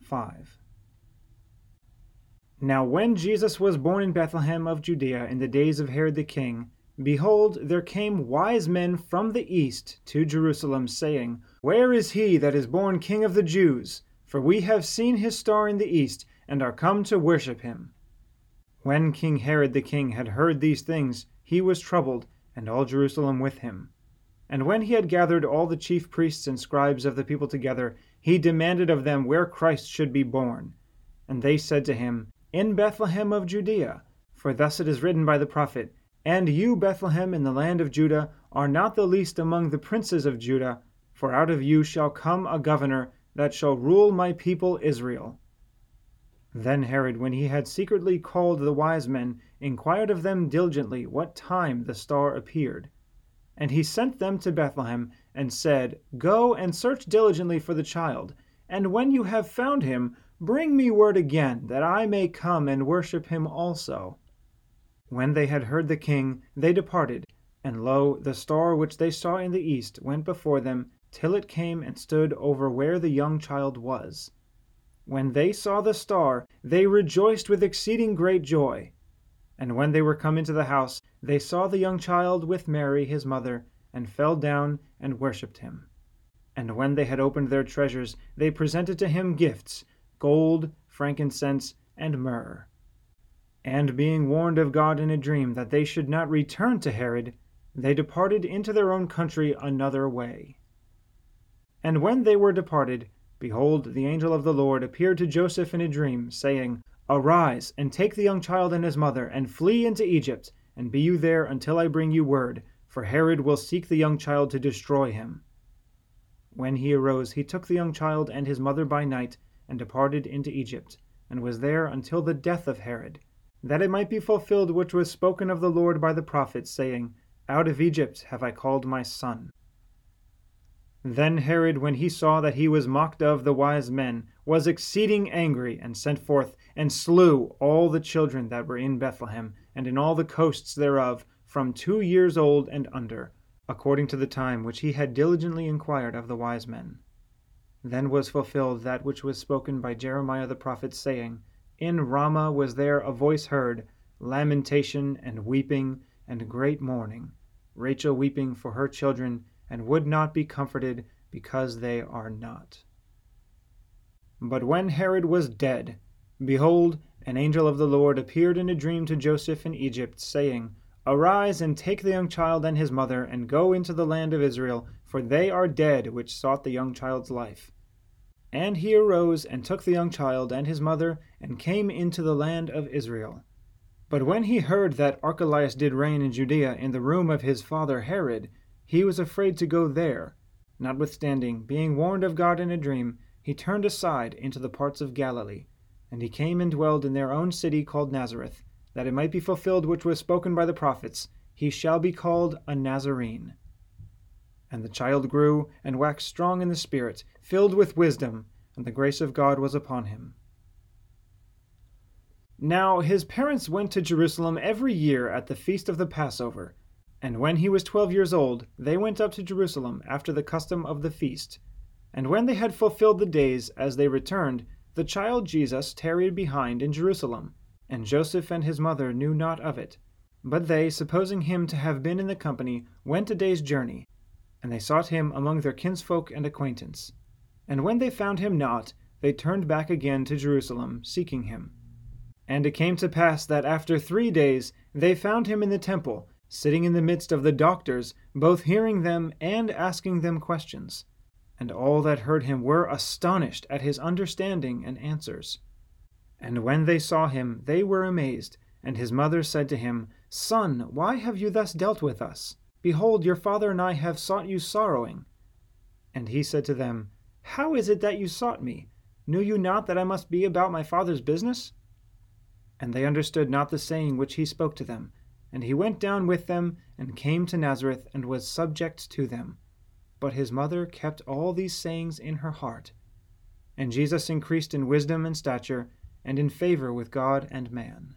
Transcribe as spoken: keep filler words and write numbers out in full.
five. Now when Jesus was born in Bethlehem of Judea in the days of Herod the king, behold, there came wise men from the east to Jerusalem, saying, Where is he that is born King of the Jews? For we have seen his star in the east, and are come to worship him. When King Herod the king had heard these things, he was troubled, and all Jerusalem with him. And when he had gathered all the chief priests and scribes of the people together, he demanded of them where Christ should be born. And they said to him, In Bethlehem of Judea, for thus it is written by the prophet, And you, Bethlehem, in the land of Judah, are not the least among the princes of Judah, for out of you shall come a governor that shall rule my people Israel. Then Herod, when he had secretly called the wise men, inquired of them diligently what time the star appeared. And he sent them to Bethlehem, and said, Go and search diligently for the child, and when you have found him, bring me word again, that I may come and worship him also. When they had heard the king, they departed, and lo, the star which they saw in the east went before them, till it came and stood over where the young child was. When they saw the star, they rejoiced with exceeding great joy. And when they were come into the house, they saw the young child with Mary his mother, and fell down and worshipped him. And when they had opened their treasures, they presented to him gifts, gold, frankincense, and myrrh. And being warned of God in a dream that they should not return to Herod, they departed into their own country another way. And when they were departed, behold, the angel of the Lord appeared to Joseph in a dream, saying, Arise, and take the young child and his mother, and flee into Egypt, and be you there until I bring you word, for Herod will seek the young child to destroy him. When he arose, he took the young child and his mother by night, and departed into Egypt, and was there until the death of Herod, that it might be fulfilled which was spoken of the Lord by the prophet, saying, Out of Egypt have I called my son. Then Herod, when he saw that he was mocked of the wise men, was exceeding angry, and sent forth, and slew all the children that were in Bethlehem, and in all the coasts thereof, from two years old and under, according to the time which he had diligently inquired of the wise men. Then was fulfilled that which was spoken by Jeremiah the prophet, saying, In Ramah was there a voice heard, lamentation and weeping and great mourning, Rachel weeping for her children, and would not be comforted, because they are not. But when Herod was dead, behold, an angel of the Lord appeared in a dream to Joseph in Egypt, saying, Arise, and take the young child and his mother, and go into the land of Israel, for they are dead which sought the young child's life. And he arose, and took the young child and his mother, and came into the land of Israel. But when he heard that Archelaus did reign in Judea in the room of his father Herod, he was afraid to go there. Notwithstanding, being warned of God in a dream, he turned aside into the parts of Galilee. And he came and dwelled in their own city called Nazareth, that it might be fulfilled which was spoken by the prophets, He shall be called a Nazarene. And the child grew, and waxed strong in the Spirit, filled with wisdom, and the grace of God was upon him. Now his parents went to Jerusalem every year at the feast of the Passover. And when he was twelve years old, they went up to Jerusalem after the custom of the feast. And when they had fulfilled the days, as they returned, the child Jesus tarried behind in Jerusalem, and Joseph and his mother knew not of it. But they, supposing him to have been in the company, went a day's journey, and they sought him among their kinsfolk and acquaintance. And when they found him not, they turned back again to Jerusalem, seeking him. And it came to pass that after three days they found him in the temple, sitting in the midst of the doctors, both hearing them and asking them questions. And all that heard him were astonished at his understanding and answers. And when they saw him, they were amazed. And his mother said to him, Son, why have you thus dealt with us? Behold, your father and I have sought you sorrowing. And he said to them, How is it that you sought me? Knew you not that I must be about my father's business? And they understood not the saying which he spoke to them. And he went down with them, and came to Nazareth, and was subject to them. But his mother kept all these sayings in her heart. And Jesus increased in wisdom and stature, and in favor with God and man.